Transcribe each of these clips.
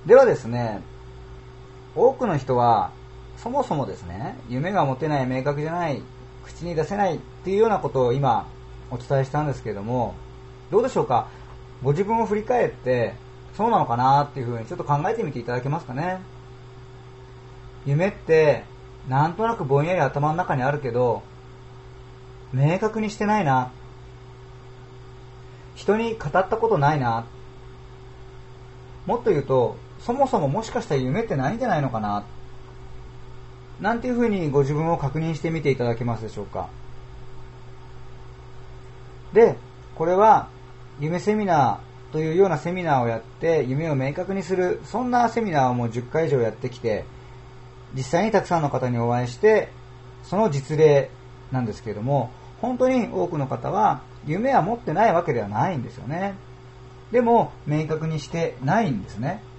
ではですね、多くの人はそもそもですね、夢が持てない、明確じゃない、口に出せないっていうようなことを今お伝えしたんですけれども、どうでしょうか。ご自分を振り返ってそうなのかなっていうふうにちょっと考えてみていただけますかね。夢ってなんとなくぼんやり頭の中にあるけど明確にしてないな、人に語ったことないな、もっと言うとそもそももしかしたら夢ってないんじゃないのかな、なんていうふうにご自分を確認してみていただけますでしょうか。で、これは夢セミナーというようなセミナーをやって夢を明確にする、そんなセミナーをもう10回以上やってきて、実際にたくさんの方にお会いしてその実例なんですけれども、本当に多くの方は夢は持ってないわけではないんですよね。でも明確にしてないんですね。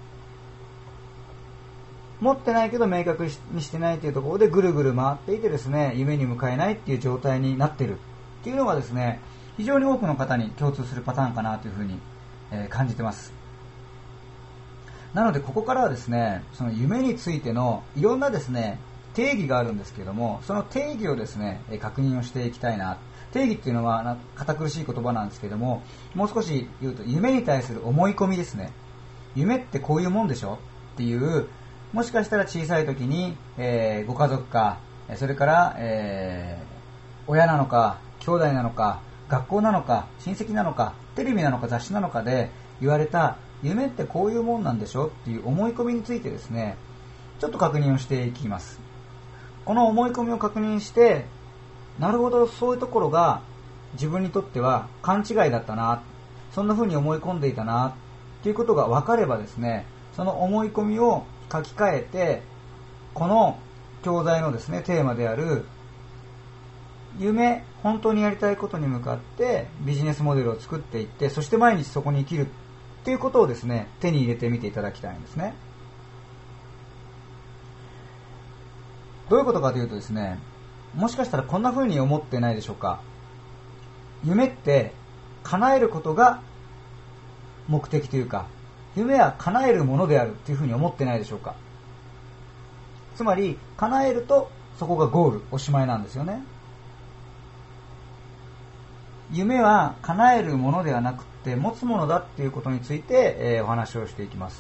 持ってないけど明確にしてないというところでぐるぐる回っていてですね、夢に向かえないっていう状態になっているっていうのがですね、非常に多くの方に共通するパターンかなというふうに感じてます。なのでここからはですね、その夢についてのいろんなですね定義があるんですけれども、その定義をですね確認をしていきたいな。定義っていうのは堅苦しい言葉なんですけれども、もう少し言うと夢に対する思い込みですね。夢ってこういうもんでしょっていう、もしかしたら小さい時に、ご家族か、それから、親なのか兄弟なのか学校なのか親戚なのかテレビなのか雑誌なのかで言われた夢ってこういうもんなんでしょっていう思い込みについてですね、ちょっと確認をしていきます。この思い込みを確認して、なるほど、そういうところが自分にとっては勘違いだったな、そんな風に思い込んでいたなっていうことが分かればですね、その思い込みを書き換えて、この教材のですねテーマである夢、本当にやりたいことに向かってビジネスモデルを作っていって、そして毎日そこに生きるっていうことをですね手に入れてみていただきたいんですね。どういうことかというとですね、もしかしたらこんな風に思ってないでしょうか。夢って叶えることが目的というか、夢は叶えるものであるという風に思ってないでしょうか。つまり叶えるとそこがゴール、おしまいなんですよね。夢は叶えるものではなくて持つものだっていうことについて、お話をしていきます。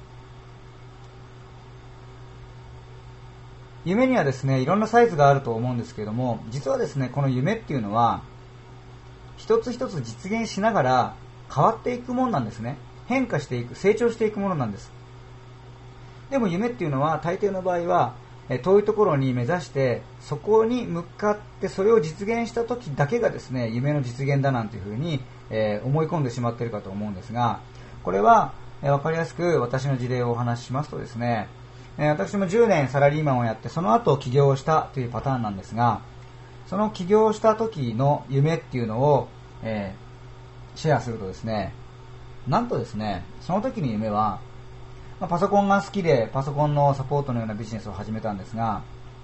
夢にはですねいろんなサイズがあると思うんですけれども、実はですねこの夢っていうのは一つ一つ実現しながら変わっていくものなんですね。変化していく、成長していくものなんです。でも夢っていうのは大抵の場合は遠いところに目指してそこに向かってそれを実現した時だけがですね夢の実現だなんていうふうに思い込んでしまっているかと思うんですが、これは分かりやすく私の事例をお話ししますとですね、私も10年サラリーマンをやってその後起業をしたというパターンなんですが、その起業した時の夢っていうのを、シェアするとですね、なんとですねその時の夢はパソコンが好きでパソコンのサポートのようなビジネスを始めたんですが、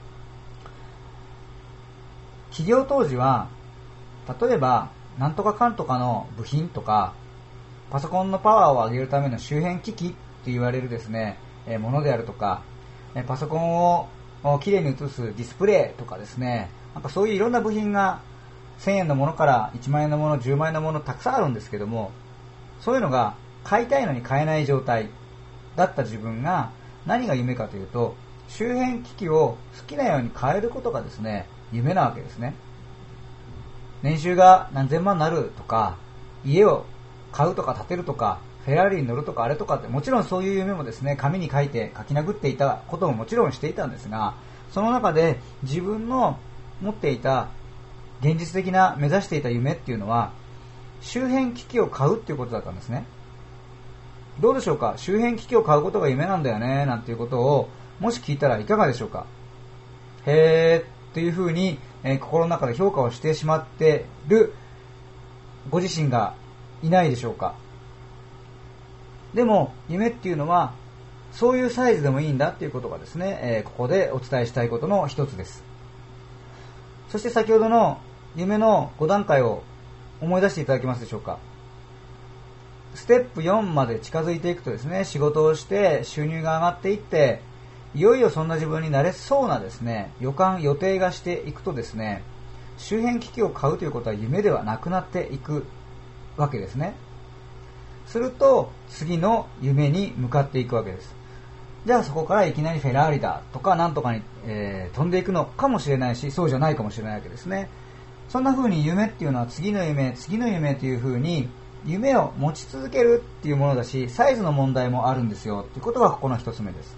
起業当時は例えばなんとかかんとかの部品とかパソコンのパワーを上げるための周辺機器って言われるですねものであるとか、パソコンをきれいに映すディスプレイとかですね、なんかそういういろんな部品が1000円のものから1万円のもの、10万円のものたくさんあるんですけども、そういうのが買いたいのに買えない状態だった自分が何が夢かというと、周辺機器を好きなように変えることがですね夢なわけですね。年収が何千万になるとか、家を買うとか建てるとか、フェラーリに乗るとかあれとかって、もちろんそういう夢もですね紙に書いて書き殴っていたことももちろんしていたんですが、その中で自分の持っていた現実的な目指していた夢っていうのは周辺機器を買うっていうことだったんですね。どうでしょうか。周辺機器を買うことが夢なんだよねなんていうことをもし聞いたらいかがでしょうか。へーっていうふうに、心の中で評価をしてしまっているご自身がいないでしょうか。でも夢っていうのはそういうサイズでもいいんだっていうことがですね、ここでお伝えしたいことの一つです。そして先ほどの夢の5段階を思い出していただけますでしょうか。 ステップ4まで近づいていくとですね、仕事をして収入が上がっていって、いよいよそんな自分になれそうなですね、予定がしていくとですね、周辺機器を買うということは夢ではなくなっていくわけですね。すると次の夢に向かっていくわけです。じゃあそこからいきなりフェラーリだとかなんとかに、飛んでいくのかもしれないし、そうじゃないかもしれないわけですね。そんな風に夢っていうのは次の夢という風に夢を持ち続けるっていうものだし、サイズの問題もあるんですよということがここの一つ目です。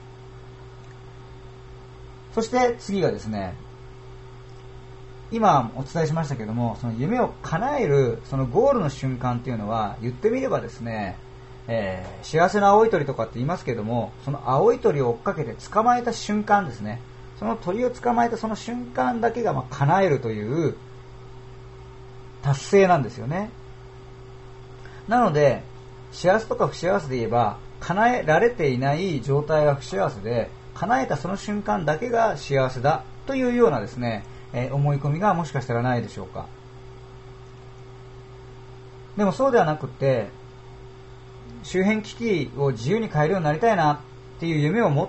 そして次がですね、今お伝えしましたけども、その夢を叶えるそのゴールの瞬間っていうのは、言ってみればですね、幸せな青い鳥とかって言いますけども、その青い鳥を追っかけて捕まえた瞬間ですね、その鳥を捕まえたその瞬間だけが叶えるという達成なんですよね。なので幸せとか不幸せで言えば、叶えられていない状態が不幸せで、叶えたその瞬間だけが幸せだというようなですね、思い込みがもしかしたらないでしょうか。でもそうではなくて、周辺機器を自由に買えるようになりたいなっていう夢を持って、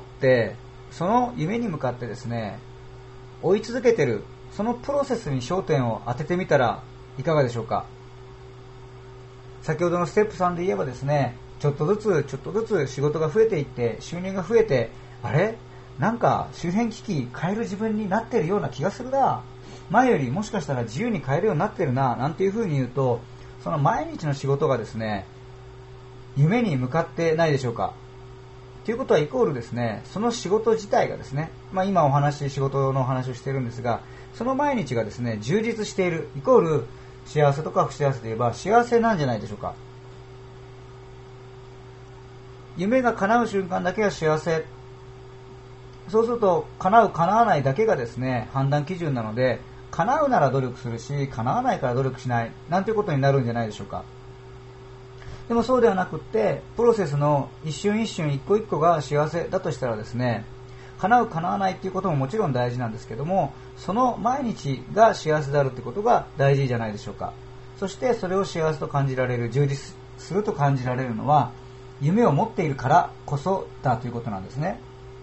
その夢に向かってですね、追い続けている、そのプロセスに焦点を当ててみたらいかがでしょうか。先ほどのステップ3で言えばですね、ちょっとずつ仕事が増えていって収入が増えて、あれなんか周辺機器買える自分になっているような気がするな、前よりもしかしたら自由に買えるようになっているな、なんていう風に言うと、その毎日の仕事がですね、夢に向かってないでしょうか。ということはイコールですね、その仕事自体がですね、今仕事のお話をしているんですが、その毎日がですね、充実しているイコール幸せとか不幸せで言えば幸せなんじゃないでしょうか。夢が叶う瞬間だけが幸せ、そうすると叶う叶わないだけがですね、判断基準なので、叶うなら努力するし、叶わないから努力しないなんていうことになるんじゃないでしょうか。でもそうではなくって、プロセスの一瞬一瞬一個一個が幸せだとしたらですね、叶う叶わないということももちろん大事なんですけども、その毎日が幸せであるということが大事じゃないでしょうか。そしてそれを幸せと感じられる、充実すると感じられるのは夢を持っているからこそだということなんですね。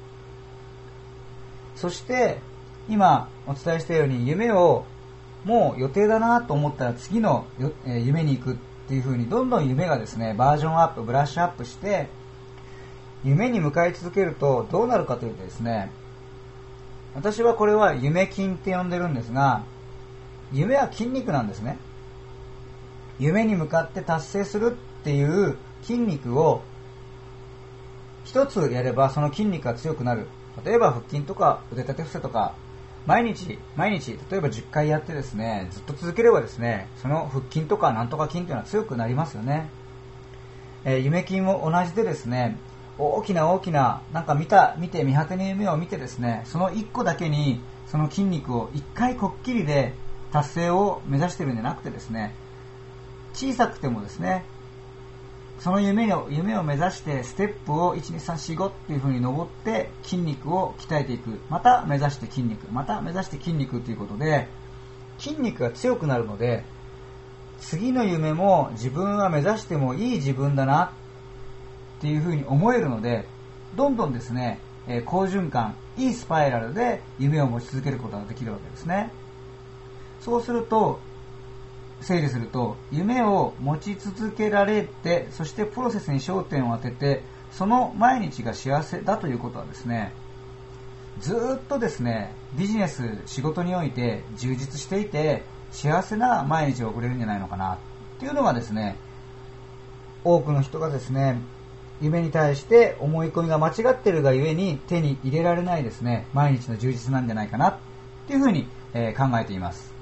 そして今お伝えしたように、夢をもう予定だなと思ったら次の夢に行くっていう風に、どんどん夢がですね、バージョンアップ、ブラッシュアップして夢に向かい続けるとどうなるかというとですね、私はこれは夢筋って呼んでるんですが、夢は筋肉なんですね。夢に向かって達成するっていう筋肉を一つやればその筋肉が強くなる。例えば腹筋とか腕立て伏せとか毎日例えば10回やってですね、ずっと続ければですね、その腹筋とかなんとか筋というのは強くなりますよね。夢筋も同じでですね、大きななんか見て見果てぬ夢を見てですね、その1個だけにその筋肉を1回こっきりで達成を目指しているんじゃなくてですね、小さくてもですね、その夢を目指してステップを 1,2,3,4,5 っていう風に登って筋肉を鍛えていく、また目指して筋肉、また目指して筋肉ということで筋肉が強くなるので、次の夢も自分は目指してもいい自分だなっていう風に思えるので、どんどんですね、好循環、いいスパイラルで夢を持ち続けることができるわけですね。そうすると、整理すると、夢を持ち続けられて、そしてプロセスに焦点を当てて、その毎日が幸せだということはですね、ずっとですね、ビジネス、仕事において充実していて幸せな毎日を送れるんじゃないのかなっていうのがですね、多くの人がですね、夢に対して思い込みが間違っているがゆえに手に入れられないですね、毎日の充実なんじゃないかなっていうふうに考えています。